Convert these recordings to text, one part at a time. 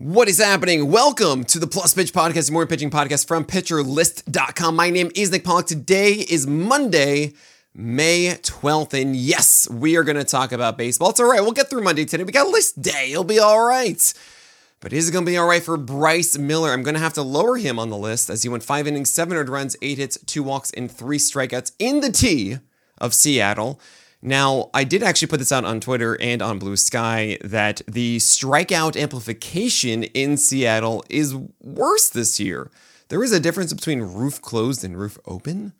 What is happening? Welcome to the Plus Pitch Podcast, more pitching podcast from PitcherList.com. My name is Nick Pollock. Today is Monday, May 12th, and yes, we are going to talk about baseball. It's all right. We'll get through Monday today. We got a list day. It'll be all right. But is it going to be all right for Bryce Miller? I'm going to have to lower him on the list as he went 5 innings, 700 runs, 8 hits, 2 walks, and 3 strikeouts in the T of Seattle. Now, I did actually put this out on Twitter and on Blue Sky that the strikeout amplification in Seattle is worse this year. There is a difference between roof closed and roof open.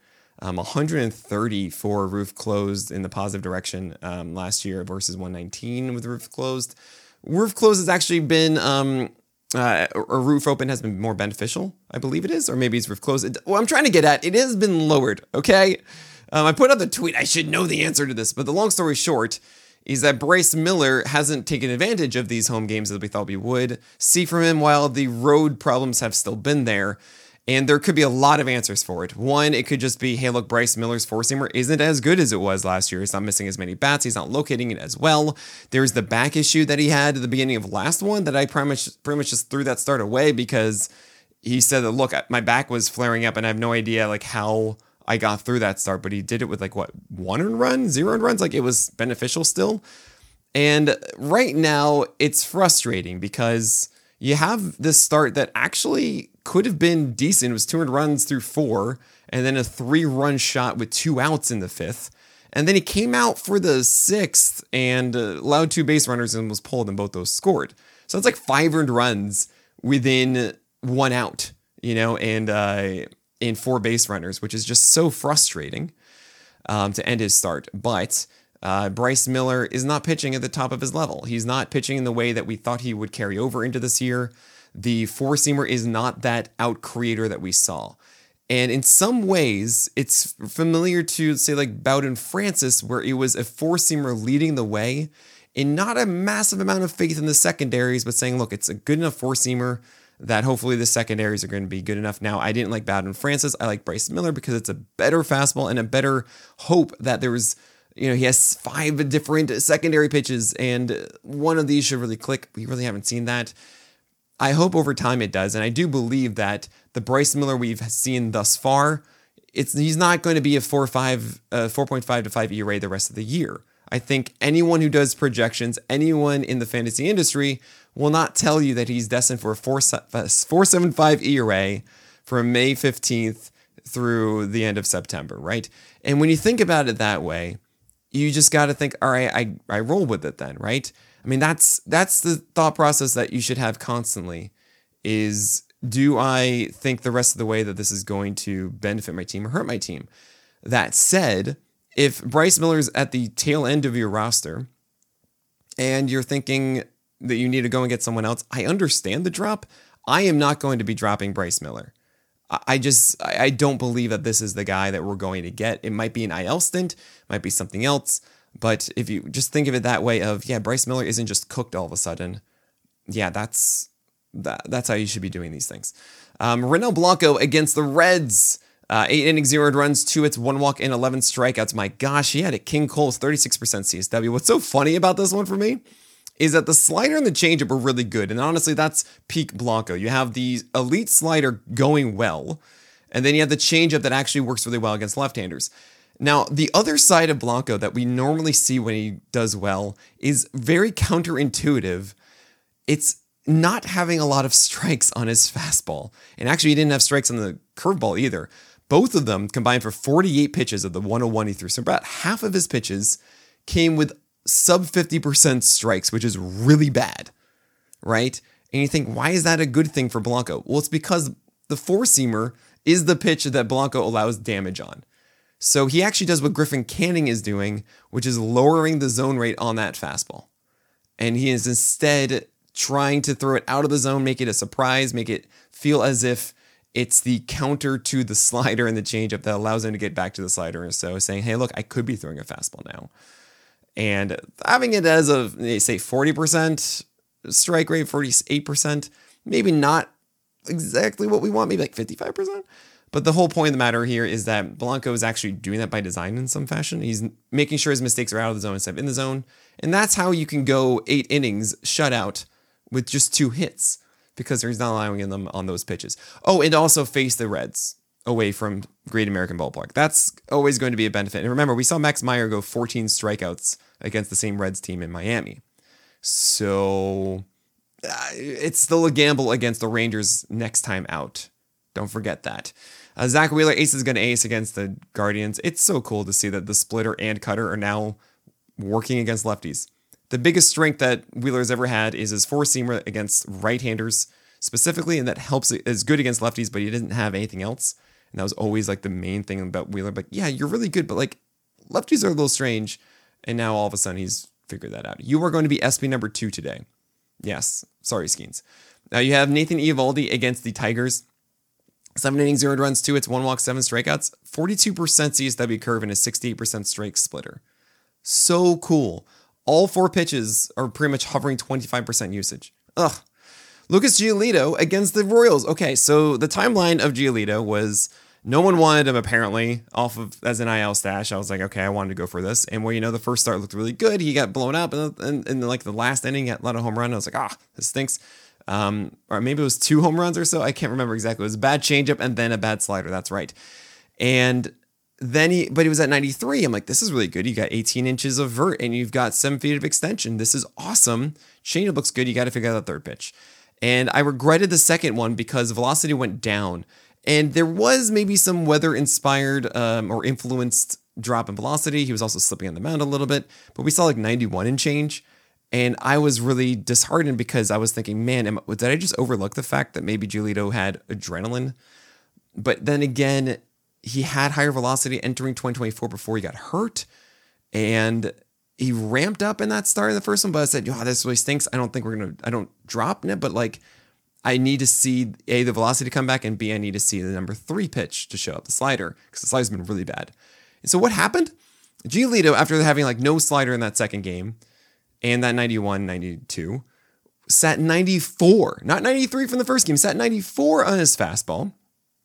130 for roof closed in the positive direction last year versus 119 with roof closed. Roof closed has actually been, or roof open has been more beneficial, I believe it is, or maybe it's roof closed. Well, I'm trying to get at, it has been lowered, okay? I put up the tweet, I should know the answer to this, but the long story short is that Bryce Miller hasn't taken advantage of these home games as we thought we would see from him while the road problems have still been there. And there could be a lot of answers for it. One, it could just be, hey, look, Bryce Miller's four-seamer isn't as good as it was last year. He's not missing as many bats. He's not locating it as well. There's the back issue that he had at the beginning of last one that I pretty much just threw that start away because he said that, look, my back was flaring up and I have no idea like how I got through that start, but he did it with like what, 1 earned run, 0 earned runs, like it was beneficial still. And right now it's frustrating because you have this start that actually could have been decent. It was 200 runs through 4 and then a 3-run shot with 2 outs in the 5th. And then he came out for the 6th and allowed 2 base runners and was pulled and both those scored. So it's like 5 earned runs within 1 out, and in 4 base runners, which is just so frustrating to end his start. But Bryce Miller is not pitching at the top of his level. He's not pitching in the way that we thought he would carry over into this year. The four-seamer is not that out creator that we saw. And in some ways, it's familiar to, say, like Bowden Francis, where it was a four-seamer leading the way and not a massive amount of faith in the secondaries, but saying, look, it's a good enough four-seamer that hopefully the secondaries are going to be good enough. Now, I didn't like Bowden Francis. I like Bryce Miller because it's a better fastball and a better hope that there was, he has 5 different secondary pitches and one of these should really click. We really haven't seen that. I hope over time it does. And I do believe that the Bryce Miller we've seen thus far, he's not going to be a 4.5 to 5 ERA the rest of the year. I think anyone who does projections, anyone in the fantasy industry will not tell you that he's destined for a 4.75 ERA from May 15th through the end of September, right? And when you think about it that way, you just got to think, all right, I roll with it then, right? I mean, that's the thought process that you should have constantly is, do I think the rest of the way that this is going to benefit my team or hurt my team? That said, if Bryce Miller's at the tail end of your roster and you're thinking that you need to go and get someone else, I understand the drop. I am not going to be dropping Bryce Miller. I don't believe that this is the guy that we're going to get. It might be an IL stint, might be something else. But if you just think of it that way of, Bryce Miller isn't just cooked all of a sudden. That's how you should be doing these things. Ronel Blanco against the Reds. 8 innings, 0 earned runs, 2 hits, 1 walk, and 11 strikeouts. My gosh, he had it. King Cole's 36% CSW. What's so funny about this one for me is that the slider and the changeup were really good. And honestly, that's peak Blanco. You have the elite slider going well, and then you have the changeup that actually works really well against left-handers. Now, the other side of Blanco that we normally see when he does well is very counterintuitive. It's not having a lot of strikes on his fastball. And actually, he didn't have strikes on the curveball either. Both of them combined for 48 pitches of the 101 he threw. So about half of his pitches came with sub 50% strikes, which is really bad, right? And you think, why is that a good thing for Blanco? Well, it's because the four-seamer is the pitch that Blanco allows damage on. So he actually does what Griffin Canning is doing, which is lowering the zone rate on that fastball. And he is instead trying to throw it out of the zone, make it a surprise, make it feel as if it's the counter to the slider and the changeup that allows him to get back to the slider. And so saying, hey, look, I could be throwing a fastball now. And having it as a, say, 40% strike rate, 48%, maybe not exactly what we want, maybe like 55%. But the whole point of the matter here is that Blanco is actually doing that by design in some fashion. He's making sure his mistakes are out of the zone instead of in the zone. And that's how you can go 8 innings shutout with just 2 hits. because he's not allowing them on those pitches. Oh, and also face the Reds away from Great American Ballpark. That's always going to be a benefit. And remember, we saw Max Meyer go 14 strikeouts against the same Reds team in Miami. So it's still a gamble against the Rangers next time out. Don't forget that. Zach Wheeler, ace is going to ace against the Guardians. It's so cool to see that the splitter and cutter are now working against lefties. The biggest strength that Wheeler's ever had is his four-seamer against right-handers specifically, and that helps is good against lefties, but he didn't have anything else. And that was always like the main thing about Wheeler. But yeah, you're really good, but like lefties are a little strange. And now all of a sudden he's figured that out. You are going to be SP number 2 today. Yes. Sorry, Skeens. Now you have Nathan Eovaldi against the Tigers. 7 innings, 0 runs, 2 hits, 1 walk, 7 strikeouts, 42% CSW curve, and a 68% strike splitter. So cool. All 4 pitches are pretty much hovering 25% usage. Ugh. Lucas Giolito against the Royals. Okay, so the timeline of Giolito was no one wanted him apparently off of as an IL stash. I was like, okay, I wanted to go for this. And the first start looked really good. He got blown up, and like the last inning, he got a lot of home run. I was like, this stinks. Or maybe it was 2 home runs or so. I can't remember exactly. It was a bad changeup and then a bad slider. That's right. And then he was at 93. I'm like, this is really good. You got 18 inches of vert and you've got 7 feet of extension. This is awesome. Changeup looks good. You got to figure out the third pitch. And I regretted the second one because velocity went down. And there was maybe some weather-inspired or influenced drop in velocity. He was also slipping on the mound a little bit. But we saw like 91 and change. And I was really disheartened because I was thinking, man, did I just overlook the fact that maybe Giolito had adrenaline? But then again, he had higher velocity entering 2024 before he got hurt. And he ramped up in that start of the first one. But I said, this really stinks. I don't drop it. But like, I need to see A, the velocity come back, and B, I need to see the number 3 pitch to show up, the slider, because the slider's been really bad. And so what happened? Giolito, after having like no slider in that second game, and that 91, 92, sat 94, not 93 from the first game, sat 94 on his fastball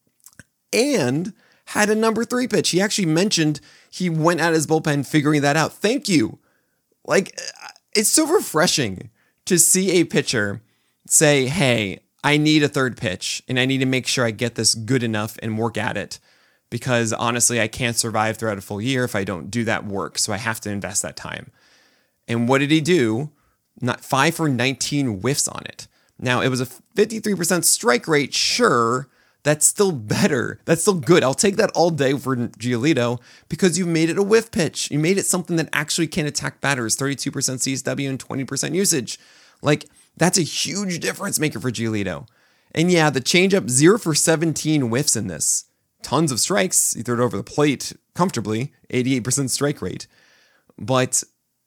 and had a number 3 pitch. He actually mentioned he went out his bullpen figuring that out. Thank you. Like, it's so refreshing to see a pitcher say, hey, I need a third pitch and I need to make sure I get this good enough and work at it because honestly, I can't survive throughout a full year if I don't do that work. So I have to invest that time. And what did he do? Not 5 for 19 whiffs on it. Now, it was a 53% strike rate. Sure, that's still better. That's still good. I'll take that all day for Giolito because you made it a whiff pitch. You made it something that actually can attack batters, 32% CSW and 20% usage. Like, that's a huge difference maker for Giolito. And yeah, the changeup, 0 for 17 whiffs in this. Tons of strikes. He threw it over the plate comfortably, 88% strike rate. But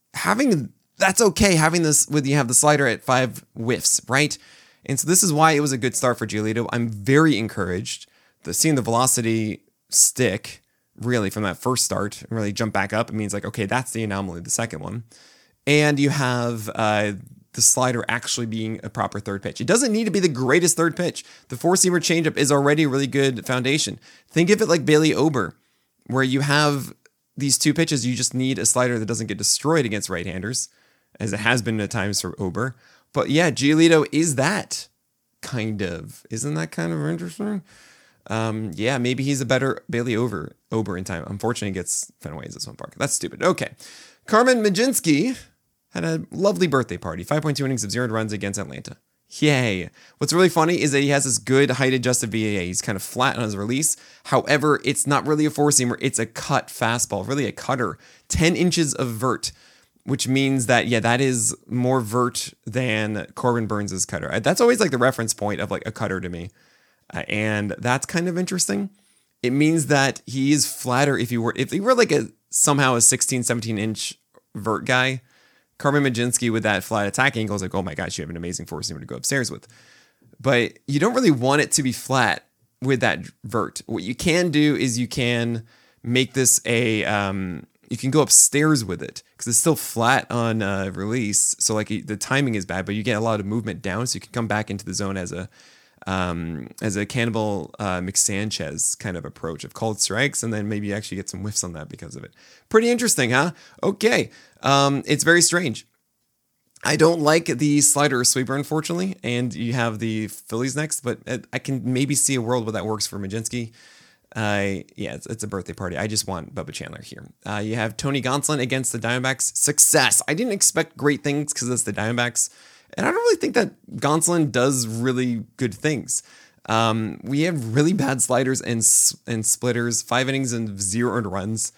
that's okay having this when you have the slider at 5 whiffs, right? And so this is why it was a good start for Giolito. I'm very encouraged seeing the velocity stick really from that first start and really jump back up. It means like, okay, that's the anomaly, the second one. And you have the slider actually being a proper third pitch. It doesn't need to be the greatest third pitch. The 4-seamer changeup is already a really good foundation. Think of it like Bailey Ober, where you have these 2 pitches, you just need a slider that doesn't get destroyed against right-handers, as it has been at times for Ober. But yeah, Giolito is that kind of. Isn't that kind of interesting? Yeah, maybe he's a better Bailey Ober in time. Unfortunately, he gets Fenway's at Swamp Park. That's stupid. Okay. Carmen Mlodzinski had a lovely birthday party. 5.2 innings of 0 runs against Atlanta. Yay. What's really funny is that he has this good height-adjusted VAA. He's kind of flat on his release. However, it's not really a 4-seamer. It's a cut fastball, really a cutter. 10 inches of vert, which means that, yeah, that is more vert than Corbin Burns' cutter. That's always like the reference point of like a cutter to me. And that's kind of interesting. It means that he is flatter if he were like somehow a 16, 17-inch vert guy. Carmen Mlodzinski with that flat attack angle is like, oh my gosh, you have an amazing 4-seamer to go upstairs with. But you don't really want it to be flat with that vert. What you can do is you can make this you can go upstairs with it because it's still flat on release. So like the timing is bad, but you get a lot of movement down. So you can come back into the zone as a Cannibal McSanchez kind of approach of called strikes, and then maybe you actually get some whiffs on that because of it. Pretty interesting, huh? Okay. It's very strange. I don't like the slider or sweeper, unfortunately, and you have the Phillies next, but I can maybe see a world where that works for Majinski. Yeah, it's a birthday party. I just want Bubba Chandler here. You have Tony Gonsolin against the Diamondbacks. Success. I didn't expect great things because it's the Diamondbacks, and I don't really think that Gonsolin does really good things. We have really bad sliders and splitters, 5 innings and 0 earned runs.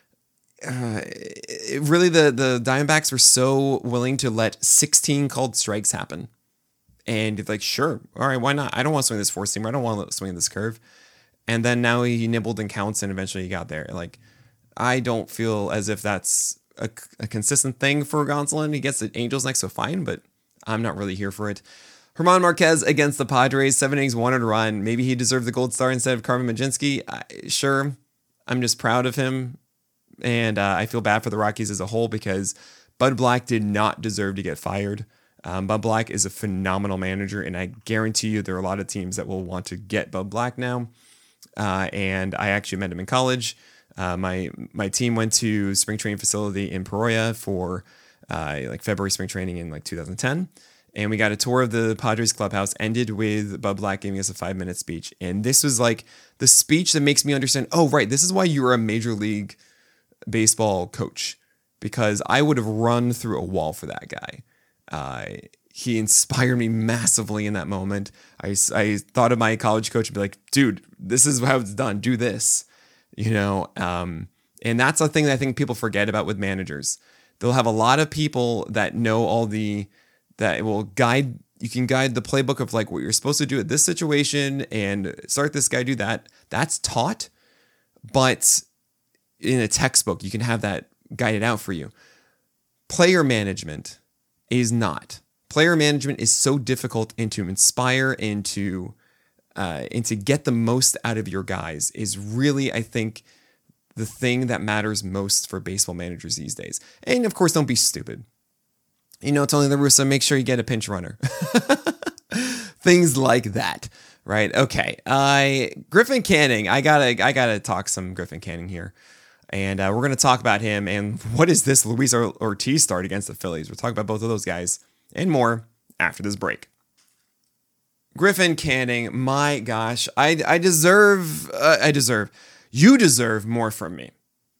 Really, the Diamondbacks were so willing to let 16 called strikes happen. And it's like, sure, all right, why not? I don't want to swing this 4-seamer. I don't want to swing this curve. And then now he nibbled and counts, and eventually he got there. Like, I don't feel as if that's a consistent thing for Gonsolin. He gets the Angels next, so fine, but I'm not really here for it. German Marquez against the Padres, 7 innings, 1 earned run. Maybe he deserved the gold star instead of Carmen Majinski. Sure, I'm just proud of him. And I feel bad for the Rockies as a whole because Bud Black did not deserve to get fired. Bud Black is a phenomenal manager, and I guarantee you there are a lot of teams that will want to get Bud Black now. And I actually met him in college. My team went to spring training facility in Peoria for like February spring training in like 2010. And we got a tour of the Padres clubhouse, ended with Bud Black giving us a 5-minute speech. And this was like the speech that makes me understand, oh, right, this is why you're a Major League Baseball coach, because I would have run through a wall for that guy. He inspired me massively in that moment. I thought of my college coach and be like, dude, this is how it's done. Do this, and that's the thing that I think people forget about with managers. They'll have a lot of people that know that will guide. You can guide the playbook of like what you're supposed to do at this situation and start this guy, do that. That's taught, but in a textbook, you can have that guided out for you. Player management is not. Player management is so difficult, and to inspire and to get the most out of your guys is really, I think, the thing that matters most for baseball managers these days. And of course, don't be stupid. Tony La Russa, make sure you get a pinch runner. Things like that, right? Okay. Griffin Canning. I gotta talk some Griffin Canning here. And we're going to talk about him and what is this Luis Ortiz start against the Phillies. We'll talk about both of those guys and more after this break. Griffin Canning, my gosh, you deserve more from me.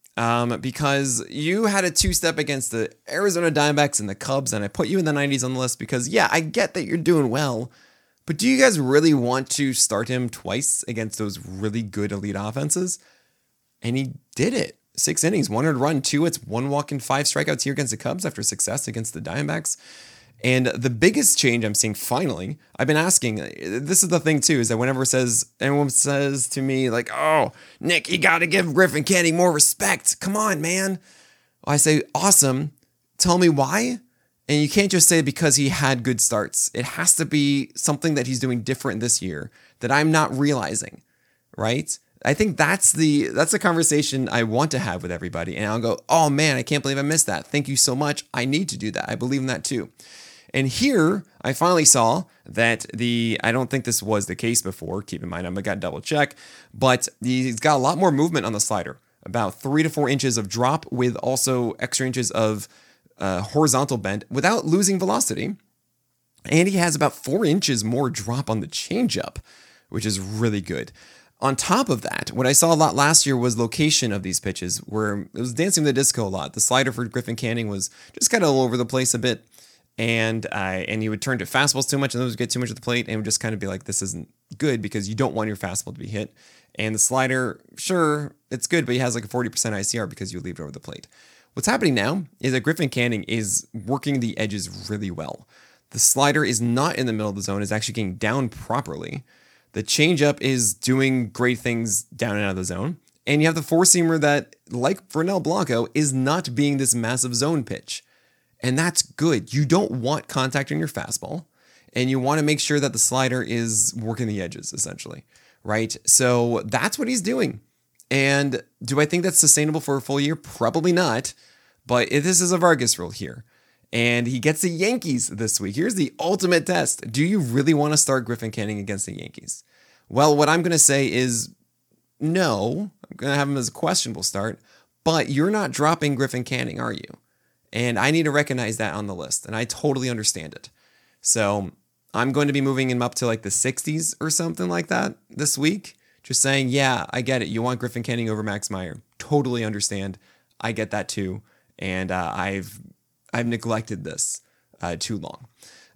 Because you had a 2-step against the Arizona Diamondbacks and the Cubs, and I put you in the 90s on the list because, yeah, I get that you're doing well, but do you guys really want to start him twice against those really good elite offenses? And he did it. 6 innings, 1 earned run, 2 hits, 1 walk, and 5 strikeouts here against the Cubs after success against the Diamondbacks. And the biggest change I'm seeing finally, I've been asking, this is the thing too, is that whenever anyone says to me like, oh, Nick, you got to give Griffin Canning more respect. Come on, man. I say, awesome. Tell me why. And you can't just say because he had good starts. It has to be something that he's doing different this year that I'm not realizing, right? I think that's the conversation I want to have with everybody. And I'll go, oh man, I can't believe I missed that. Thank you so much. I need to do that. I believe in that too. And here I finally saw that I don't think this was the case before. Keep in mind, I'm going to double check, but he's got a lot more movement on the slider, about 3 to 4 inches of drop with also extra inches of horizontal bend without losing velocity. And he has about 4 inches more drop on the changeup, which is really good. On top of that, what I saw a lot last year was location of these pitches, where it was dancing with the disco a lot. The slider for Griffin Canning was just kind of all over the place a bit, and he would turn to fastballs too much, and those would get too much at the plate, and would just kind of be like, this isn't good because you don't want your fastball to be hit. And the slider, sure, it's good, but he has like a 40% ICR because you leave it over the plate. What's happening now is that Griffin Canning is working the edges really well. The slider is not in the middle of the zone, it's actually getting down properly. The changeup is doing great things down and out of the zone. And you have the 4-seamer that, like Vernel Blanco, is not being this massive zone pitch. And that's good. You don't want contact on your fastball. And you want to make sure that the slider is working the edges, essentially. Right? So that's what he's doing. And do I think that's sustainable for a full year? Probably not. But this is a Vargas rule here. And he gets the Yankees this week. Here's the ultimate test. Do you really want to start Griffin Canning against the Yankees? Well, what I'm going to say is no. I'm going to have him as a questionable start. But you're not dropping Griffin Canning, are you? And I need to recognize that on the list. And I totally understand it. So I'm going to be moving him up to like the 60s or something like that this week. Just saying, yeah, I get it. You want Griffin Canning over Max Meyer. Totally understand. I get that too. And I've neglected this too long.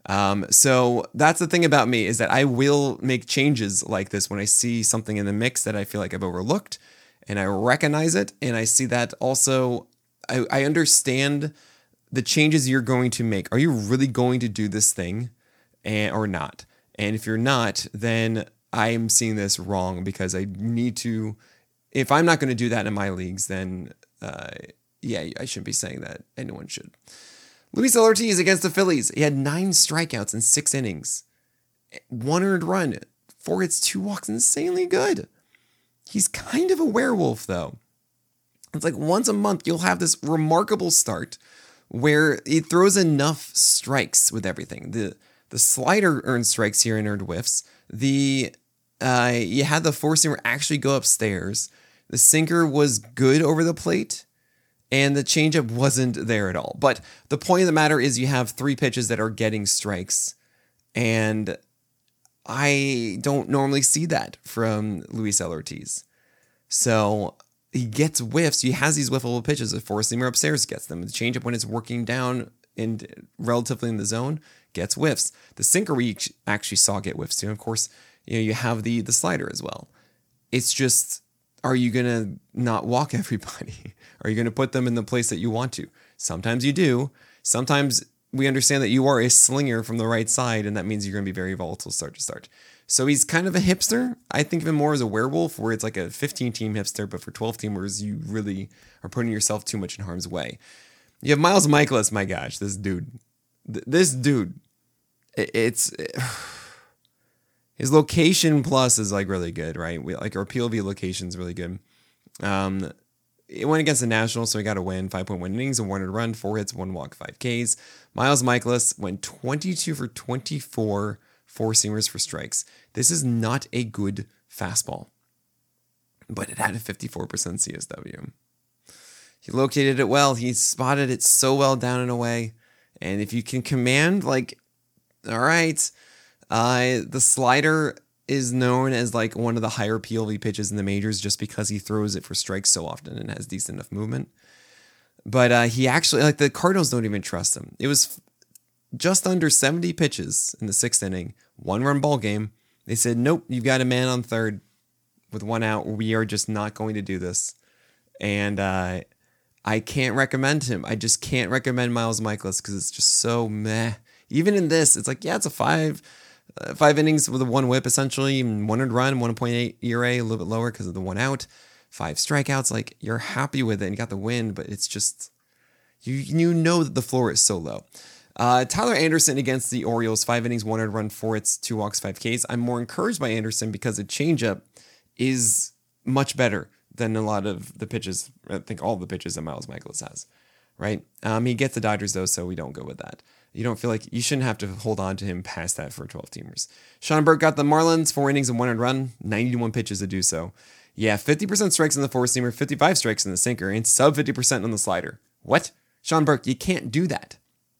So that's the thing about me, is that I will make changes like this when I see something in the mix that I feel like I've overlooked, and I recognize it. And I see that also, I understand the changes you're going to make. Are you really going to do this thing or not? And if you're not, then I'm seeing this wrong, because I need to, if I'm not going to do that in my leagues, then yeah, I shouldn't be saying that anyone should. Luis Ortiz against the Phillies. He had 9 strikeouts in 6 innings. 1 earned run, 4 hits, 2 walks. Insanely good. He's kind of a werewolf, though. It's like once a month, you'll have this remarkable start where he throws enough strikes with everything. The slider earned strikes here and earned whiffs. You had the four-seamer actually go upstairs. The sinker was good over the plate, and the changeup wasn't there at all. But the point of the matter is, you have 3 pitches that are getting strikes, and I don't normally see that from Luis Ortiz. So he gets whiffs. He has these whiffable pitches. The four-seamer upstairs gets them. The changeup, when it's working down and relatively in the zone, gets whiffs. The sinker we actually saw get whiffs too. And of course, you have the slider as well. It's just, are you going to not walk everybody? Are you going to put them in the place that you want to? Sometimes you do. Sometimes we understand that you are a slinger from the right side, and that means you're going to be very volatile start to start. So he's kind of a hipster. I think of him more as a werewolf, where it's like a 15-team hipster, but for 12-teamers, you really are putting yourself too much in harm's way. You have Miles Mikolas, my gosh, this dude. His location plus is like really good, right? Our PLV location is really good. It went against the Nationals, so he got a win. 5.1 innings, a 1 earned run, 4 hits, 1 walk, 5 Ks. Miles Mikolas went 22 for 24 four-seamers for strikes. This is not a good fastball, but it had a 54% CSW. He located it well. He spotted it so well down and away. And if you can command, like, all right, the slider is known as like one of the higher PLV pitches in the majors, just because he throws it for strikes so often and has decent enough movement. But he actually, like, the Cardinals don't even trust him. It was just under 70 pitches in the 6th inning, 1-run ball game. They said, nope, you've got a man on third with 1 out. We are just not going to do this. And I can't recommend him. I just can't recommend Miles Mikolas, because it's just so meh. Even in this, it's like, yeah, it's a 5 innings with a 1 whip, essentially, 1 earned run, 1.8 ERA, a little bit lower because of the 1 out, 5 strikeouts. Like, you're happy with it and you got the win, but it's just, you know that the floor is so low. Tyler Anderson against the Orioles, 5 innings, 1 earned run, 4 hits, 2 walks, 5 Ks. I'm more encouraged by Anderson because the changeup is much better than a lot of the pitches. I think all the pitches that Miles Mikolas has, right? He gets the Dodgers though, so we don't go with that. You don't feel like you shouldn't have to hold on to him past that for 12-teamers. Sean Burke got the Marlins, 4 innings and 1 earned run, 91 pitches to do so. Yeah, 50% strikes in the four-seamer, 55 strikes in the sinker, and sub 50% on the slider. What? Sean Burke, you can't do that.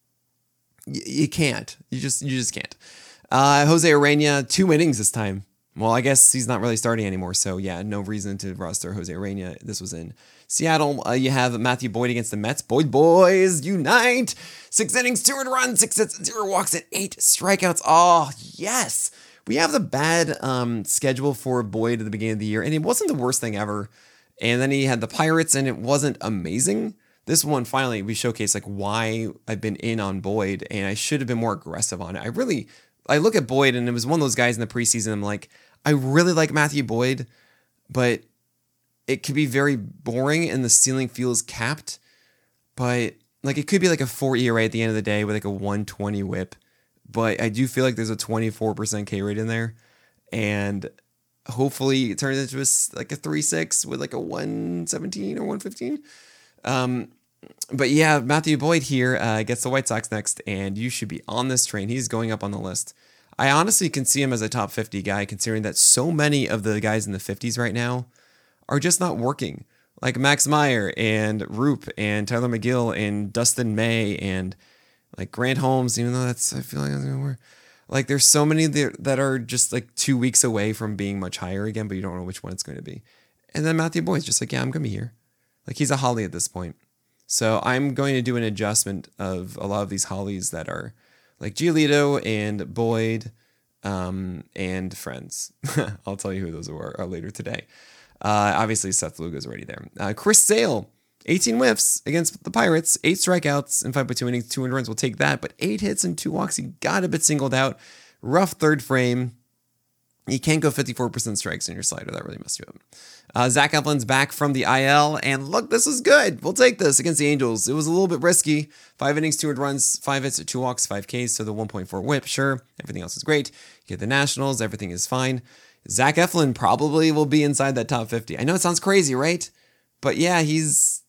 You can't. You just can't. Jose Urena, 2 innings this time. Well, I guess he's not really starting anymore, so yeah, no reason to roster Jose Urena. This was in Seattle. You have Matthew Boyd against the Mets. Boyd boys unite! 6 innings, 2 earned runs, 6 hits, 0 walks, and 8 strikeouts. Oh, yes! We have the bad schedule for Boyd at the beginning of the year, and it wasn't the worst thing ever. And then he had the Pirates, and it wasn't amazing. This one, finally, we showcased like why I've been in on Boyd, and I should have been more aggressive on it. I look at Boyd, and it was one of those guys in the preseason. I'm like, I really like Matthew Boyd, but it could be very boring, and the ceiling feels capped. But like, it could be like a 4 ERA at the end of the day with like a 120 whip. But I do feel like there's a 24% K rate in there, and hopefully it turns into like a 3.6 with like a 117 or 115. But yeah, Matthew Boyd here gets the White Sox next, and you should be on this train. He's going up on the list. I honestly can see him as a top 50 guy, considering that so many of the guys in the 50s right now are just not working. like Max Meyer and Roop and Tyler McGill and Dustin May and like Grant Holmes, even though I feel like that's going to work. Like there's so many that are just like 2 weeks away from being much higher again, but you don't know which one it's going to be. And then Matthew Boyd's just like, yeah, I'm going to be here. Like he's a Holly at this point. So I'm going to do an adjustment of a lot of these Hollies that are like Giolito and Boyd and friends. I'll tell you who those are later today. Obviously, Seth Lugo's already there. Chris Sale, 18 whiffs against the Pirates, 8 strikeouts and 5.2 innings, 2 earned runs. We'll take that, but 8 hits and 2 walks. He got a bit singled out. Rough third frame. You can't go 54% strikes in your slider. That really messed you up. Zach Eflin's back from the IL, and look, this is good. We'll take this against the Angels. It was a little bit risky. 5 innings, 2 earned runs, 5 hits, 2 walks, 5 Ks, so the 1.4 whip. Sure, everything else is great. You get the Nationals, everything is fine. Zach Eflin probably will be inside that top 50. I know it sounds crazy, right? But yeah, he's...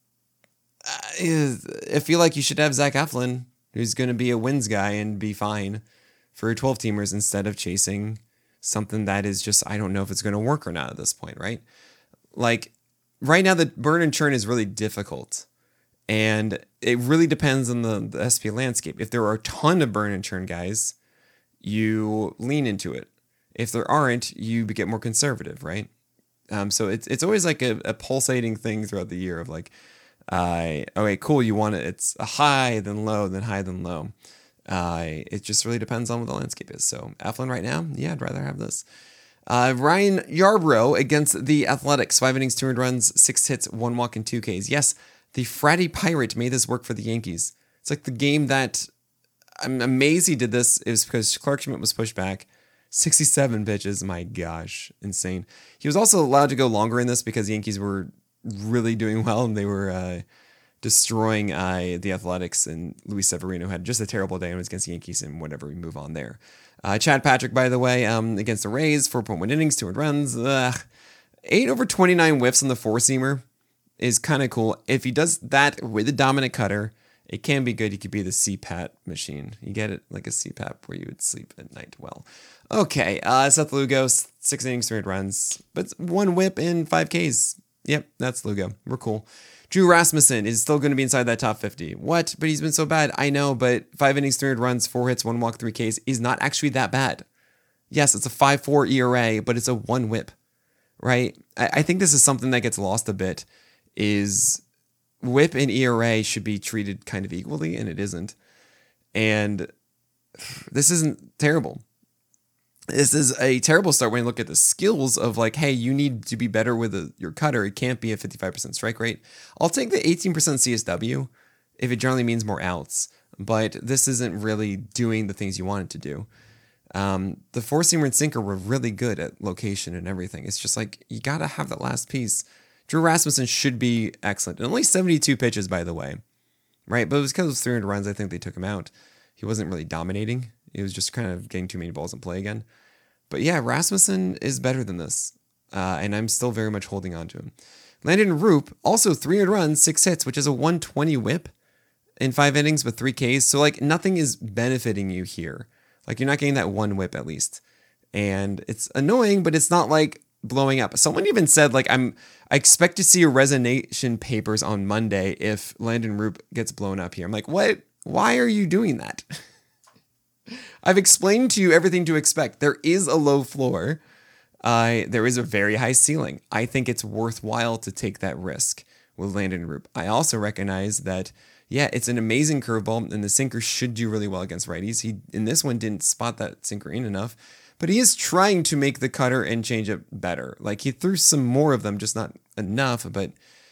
I feel like you should have Zach Eflin, who's going to be a wins guy and be fine for 12-teamers instead of chasing something that is just, I don't know if it's going to work or not at this point, right? Like, right now, the burn and churn is really difficult. And it really depends on the SP landscape. If there are a ton of burn and churn guys, you lean into it. If there aren't, you get more conservative, right? So it's always like a pulsating thing throughout the year of like, okay, cool, you want it. It's a high, then low, then high, then low. It just really depends on what the landscape is. So Eflin right now, yeah, I'd rather have this. Ryan Yarbrough against the Athletics, 5 innings, 2 earned runs, 6 hits, 1 walk, and 2 Ks. Yes, the Fratty Pirate made this work for the Yankees. It's like the game that I'm amazed he did this. It was because Clark Schmidt was pushed back. 67 pitches, my gosh, insane. He was also allowed to go longer in this because the Yankees were really doing well and they were destroying the Athletics, and Luis Severino had just a terrible day when it was against the Yankees, and whatever, we move on there. Chad Patrick, by the way, against the Rays, 4.1 innings, 2 earned runs, 8 over 29 whiffs on the four-seamer is kind of cool. If he does that with a dominant cutter, it can be good. He could be the CPAP machine. You get it, like a CPAP where you would sleep at night well. Okay, Seth Lugo, 6 innings, 3 earned runs, but 1 whip in 5 Ks. Yep, that's Lugo. We're cool. Drew Rasmussen is still going to be inside that top 50. What? But he's been so bad. I know, but 5 innings, 3 earned runs, 4 hits, 1 walk, 3 Ks is not actually that bad. Yes, it's a 5.4 ERA, but it's a 1 whip, right? I think this is something that gets lost a bit, is whip and ERA should be treated kind of equally, and it isn't. And this isn't terrible. This is a terrible start when you look at the skills of like, hey, you need to be better with your cutter. It can't be a 55% strike rate. I'll take the 18% CSW if it generally means more outs, but this isn't really doing the things you want it to do. The four-seamer and sinker were really good at location and everything. It's just like, you got to have that last piece. Drew Rasmussen should be excellent. And only 72 pitches, by the way, right? But it was because it was 300 runs, I think they took him out. He wasn't really dominating. He was just kind of getting too many balls in play again. But yeah, Rasmussen is better than this. And I'm still very much holding on to him. Landon Roop, also 300 runs, 6 hits, which is a 120 whip in 5 innings with 3 Ks. So like nothing is benefiting you here. Like you're not getting that 1 whip at least. And it's annoying, but it's not like blowing up. Someone even said like, I expect to see your resignation papers on Monday if Landon Roop gets blown up here. I'm like, what? Why are you doing that? I've explained to you everything to expect. There is a low floor. There is a very high ceiling. I think it's worthwhile to take that risk with Landon Roop. I also recognize that, yeah, it's an amazing curveball, and the sinker should do really well against righties. He, in this one, didn't spot that sinker in enough, but he is trying to make the cutter and changeup better. Like, he threw some more of them, just not enough, but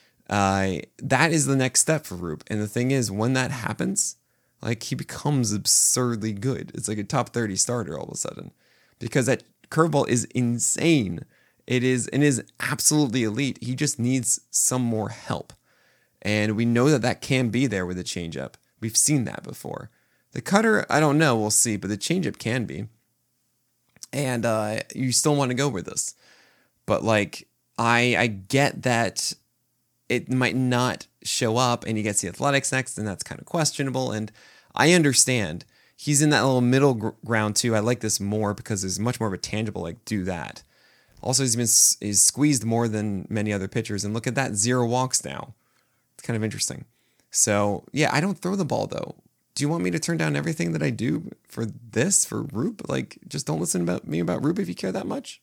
that is the next step for Roop. And the thing is, when that happens, like, he becomes absurdly good. It's like a top 30 starter all of a sudden, because that curveball is insane. It is absolutely elite. He just needs some more help. And we know that can be there with a changeup. We've seen that before. The cutter, I don't know. We'll see. But the changeup can be. And you still want to go with this. But, like, I get that it might not show up and he gets the Athletics next, and that's kind of questionable. And I understand. He's in that little middle ground, too. I like this more because there's much more of a tangible, like, do that. Also, he's squeezed more than many other pitchers. And look at that, 0 walks now. It's kind of interesting. So, yeah, I don't throw the ball, though. Do you want me to turn down everything that I do for Roop? Like, just don't listen about Roop if you care that much.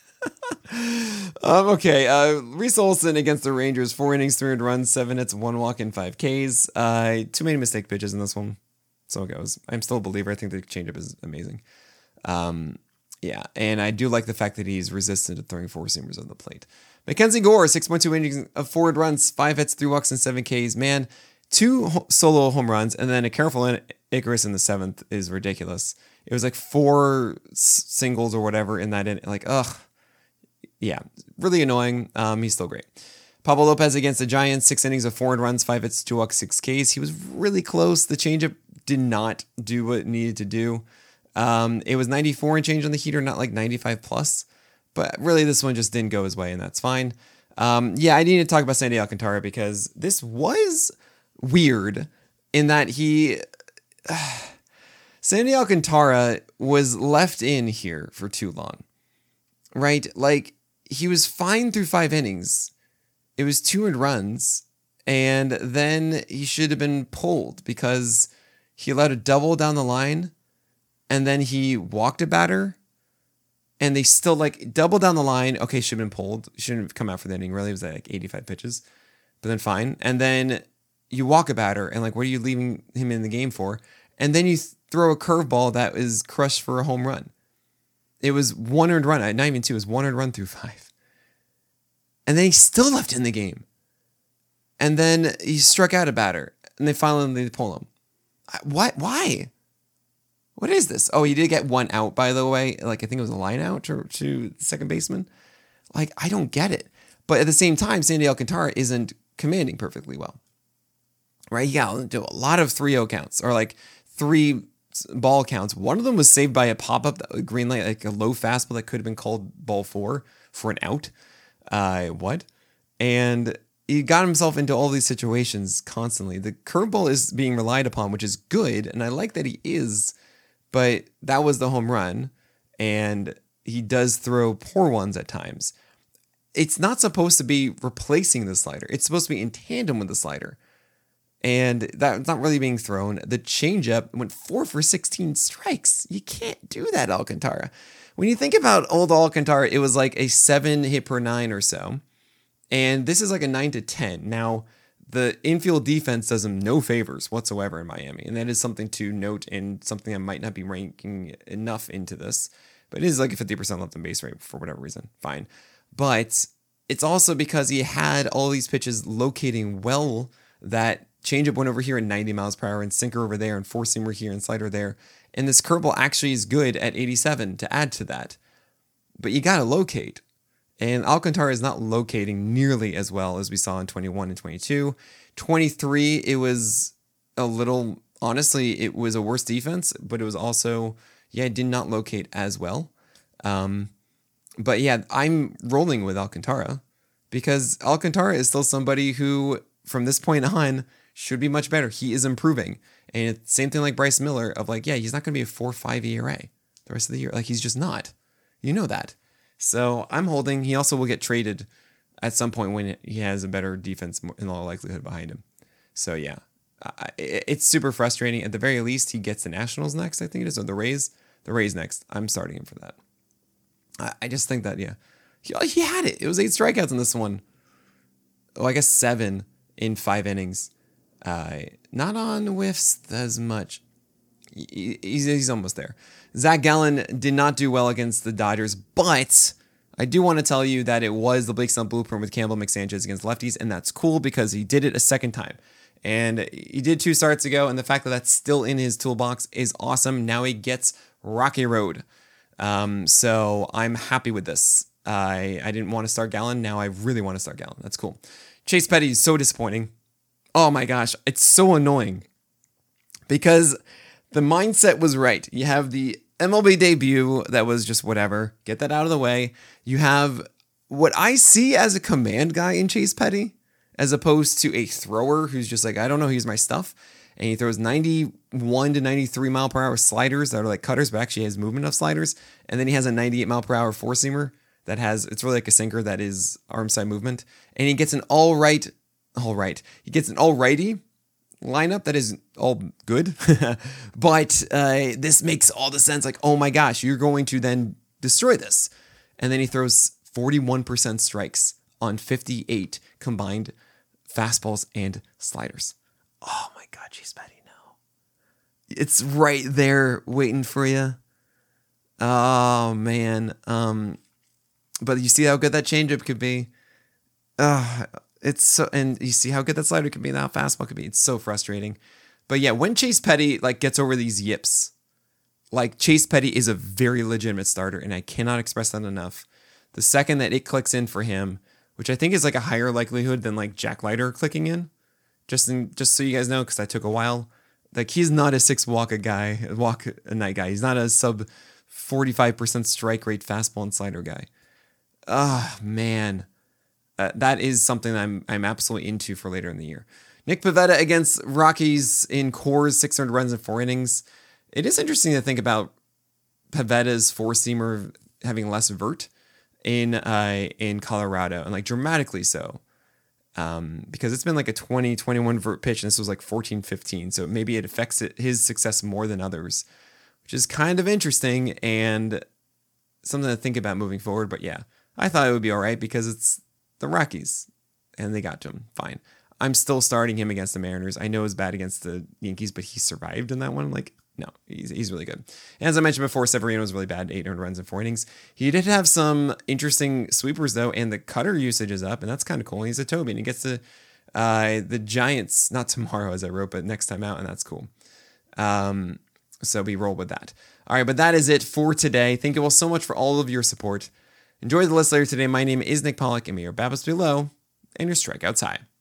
Okay. Reese Olson against the Rangers, 4 innings, 300 runs, 7 hits, 1 walk, and 5 Ks. Too many mistake pitches in this one. So it goes. I'm still a believer. I think the changeup is amazing. Yeah, and I do like the fact that he's resistant to throwing 4-seamers on the plate. Mackenzie Gore, 6.2 innings of 4 runs, 5 hits, 3 walks, and 7 Ks. Man, 2 solo home runs, and then a careful Icarus in the 7th is ridiculous. It was like 4 singles or whatever in that inning. Like, ugh. Yeah, really annoying. He's still great. Pablo Lopez against the Giants, 6 innings of 4 runs, 5 hits, 2 walks, 6 Ks. He was really close. The changeup did not do what it needed to do. It was 94 and change on the heater, not like 95 plus. But really, this one just didn't go his way, and that's fine. Yeah, I need to talk about Sandy Alcantara because this was weird in that Sandy Alcantara was left in here for too long, right? Like, he was fine through 5 innings. It was 2 runs, and then he should have been pulled because he allowed a double down the line, and then he walked a batter, and they still, like, double down the line. Okay, should have been pulled. Shouldn't have come out for the inning, really. It was like 85 pitches, but then fine. And then you walk a batter, and, like, what are you leaving him in the game for? And then you throw a curveball that is crushed for a home run. It was 1 earned run. Not even 2. It was 1 earned run through 5. And then he still left in the game. And then he struck out a batter. And they finally pull him. What? Why? What is this? Oh, he did get 1 out, by the way. Like, I think it was a line out to the second baseman. Like, I don't get it. But at the same time, Sandy Alcantara isn't commanding perfectly well. Right? He got to a lot of 3-0 counts. Or like 3 ball counts. One of them was saved by a pop-up green light, like a low fastball that could have been called ball 4 for an out. And he got himself into all these situations constantly. The curveball is being relied upon, which is good, and I like that he is, but that was the home run, and he does throw poor ones at times. It's not supposed to be replacing the slider. It's supposed to be in tandem with the slider, and that's not really being thrown. The changeup went 4 for 16 strikes. You can't do that, Alcantara. When you think about old Alcantara, it was like a 7 hit per 9 or so. And this is like a 9 to 10. Now, the infield defense does him no favors whatsoever in Miami. And that is something to note and something I might not be ranking enough into this. But it is like a 50% left on base rate for whatever reason. Fine. But it's also because he had all these pitches locating well. That changeup went over here at 90 miles per hour and sinker over there and 4-seamer here and slider there. And this curveball actually is good at 87 to add to that. But you got to locate. And Alcantara is not locating nearly as well as we saw in 21 and 22. 23, it was a little, honestly, it was a worse defense, but it was also, it did not locate as well. But yeah, I'm rolling with Alcantara because Alcantara is still somebody who, from this point on, should be much better. He is improving. And it's same thing like Bryce Miller of like, he's not going to be a 4.5 ERA the rest of the year. Like, he's just not. You know that. So I'm holding. He also will get traded at some point when he has a better defense in all likelihood behind him. So yeah, it's super frustrating. At the very least, he gets the Nationals next, I think it is, or the Rays. The Rays next. I'm starting him for that. I just think that, he had it. It was 8 strikeouts in this one. Oh, I guess 7 in 5 innings. Not on whiffs as much. He's almost there. Zach Gallen did not do well against the Dodgers, but I do want to tell you that it was the Blake Snell blueprint with Campbell McSanchez against lefties, and that's cool because he did it a second time. And he did 2 starts ago, and the fact that that's still in his toolbox is awesome. Now he gets Rocky Road. So I'm happy with this. I didn't want to start Gallen. Now I really want to start Gallen. That's cool. Chase Petty is so disappointing. Oh my gosh, it's so annoying because the mindset was right. You have the MLB debut that was just whatever. Get that out of the way. You have what I see as a command guy in Chase Petty as opposed to a thrower who's just like, I don't know, here's my stuff. And he throws 91 to 93 mile per hour sliders that are like cutters, but actually has movement of sliders. And then he has a 98 mile per hour 4-seamer that has, it's really like a sinker that is arm side movement. And he gets an all right. He gets an alrighty lineup that is all good. But this makes all the sense. Like, oh my gosh, you're going to then destroy this. And then he throws 41% strikes on 58 combined fastballs and sliders. Oh my God, Chase Petty, no. It's right there waiting for you. Oh man. But you see how good that changeup could be. It's so, and you see how good that slider could be, and how fastball could be. It's so frustrating. But yeah, when Chase Petty like gets over these yips, like Chase Petty is a very legitimate starter, and I cannot express that enough. The second that it clicks in for him, which I think is like a higher likelihood than like Jack Leiter clicking in, just so you guys know, because that took a while. Like he's not a 6 walk a night guy. He's not a sub 45% strike rate fastball and slider guy. Oh man, that is something I'm absolutely into for later in the year. Nick Pivetta against Rockies in Coors, 600 runs in 4 innings. It is interesting to think about Pivetta's 4-seamer having less vert in Colorado, and like dramatically so, because it's been like a 20-21 vert pitch, and this was like 14-15, so maybe it affects his success more than others, which is kind of interesting and something to think about moving forward. But yeah, I thought it would be all right because it's the Rockies, and they got to him fine. I'm still starting him against the Mariners. I know it was bad against the Yankees, but he survived in that one. Like, no, he's really good. And as I mentioned before, Severino was really bad, 800 runs in 4 innings. He did have some interesting sweepers, though, and the cutter usage is up, and that's kind of cool. He's a Toby, and he gets the Giants, not tomorrow as I wrote, but next time out, and that's cool. So we roll with that. All right, but that is it for today. Thank you all so much for all of your support. Enjoy the list later today. My name is Nick Pollack, and may your BABIPs be low and your strikeouts high.